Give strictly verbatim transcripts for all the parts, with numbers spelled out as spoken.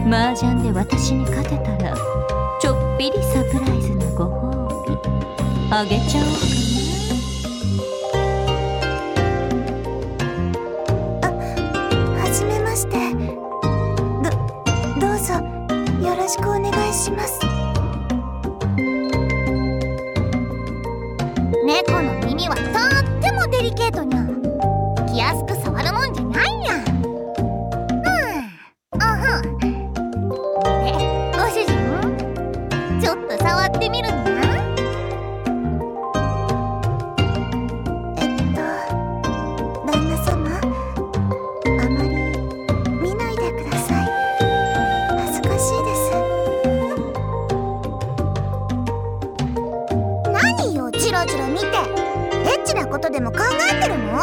麻雀で私に勝てたらちょっぴりサプライズなご褒美あげちゃおうかな。あ、はじめまして。ど、どうぞよろしくお願いします。猫の耳はとってもデリケートにゃ。気安く触るもんじゃないにゃ。うん、あはん。ね、ご主人、ちょっと触ってみるにゃ。えっと、旦那様、あまり見ないでください。恥ずかしいです。何よ、チロチロ見て。エッチなことでも考えてるの？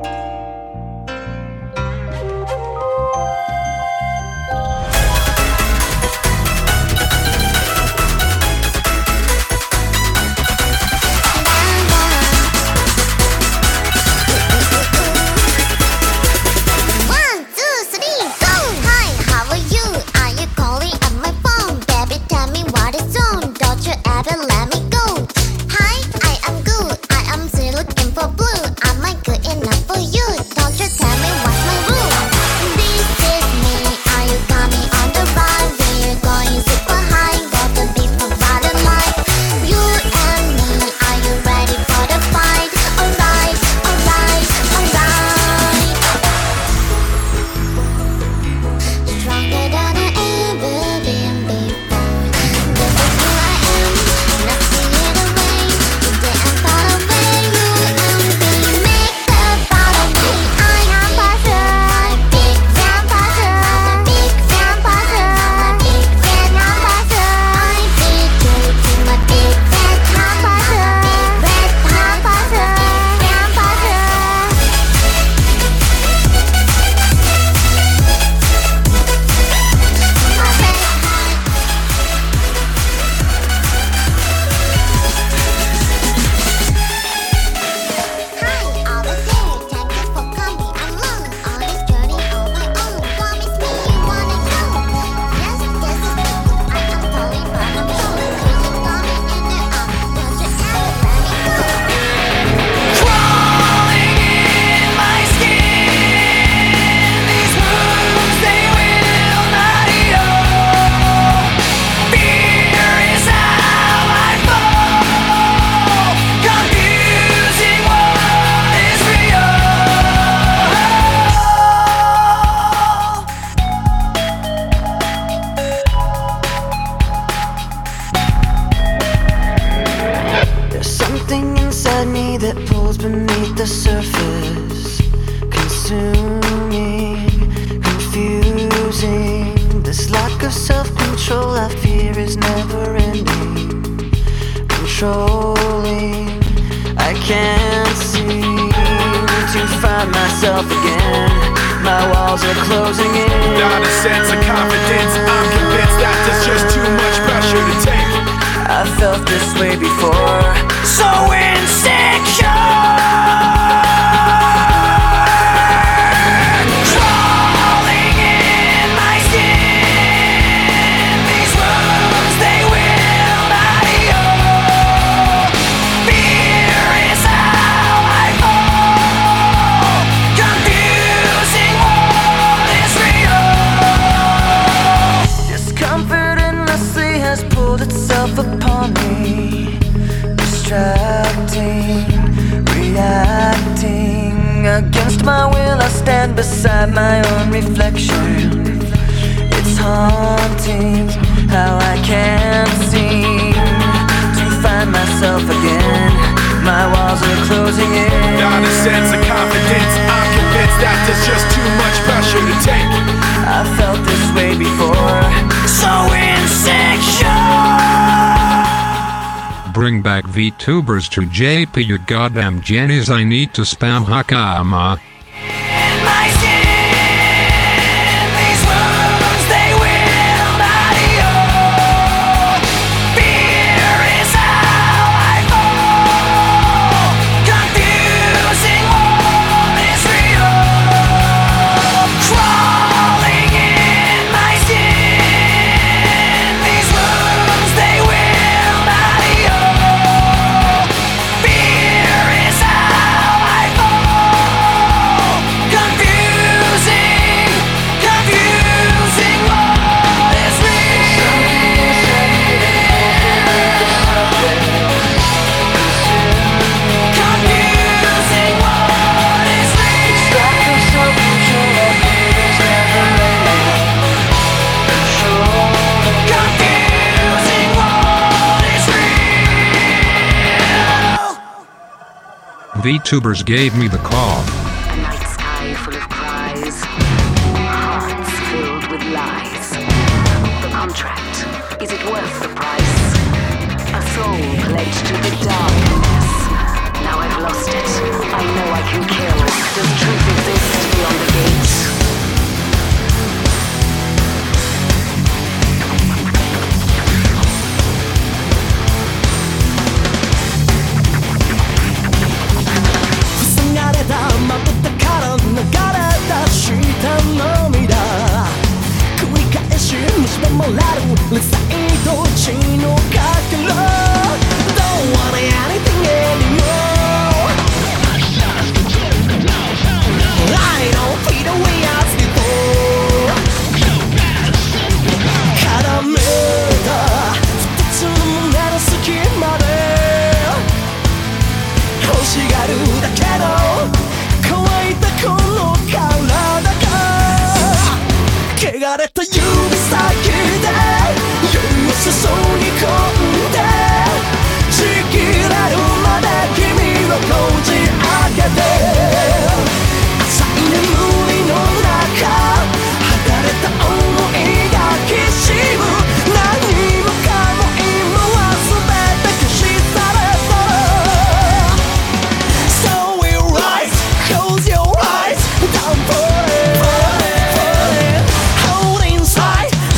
The surface, consuming, confusing. This lack of self-control I fear is never ending. Controlling, I can't seem to find myself again. My walls are closing in. Not a sense of confidence. I'm convinced that there's just too much pressure to take. I felt this way before. So insecure. Upon me, distracting, reacting against my will. I stand beside my own reflection. It's haunting how I can't seem to find myself again. My walls are closing in. Not a sense of confidence. I'm convinced that there's just too much pressure to take. I felt this way before. So insecure. Bring back VTubers to J P, you goddamn Jennies. I need to spam Hakama. Crawling in my skin. VTubers gave me the call.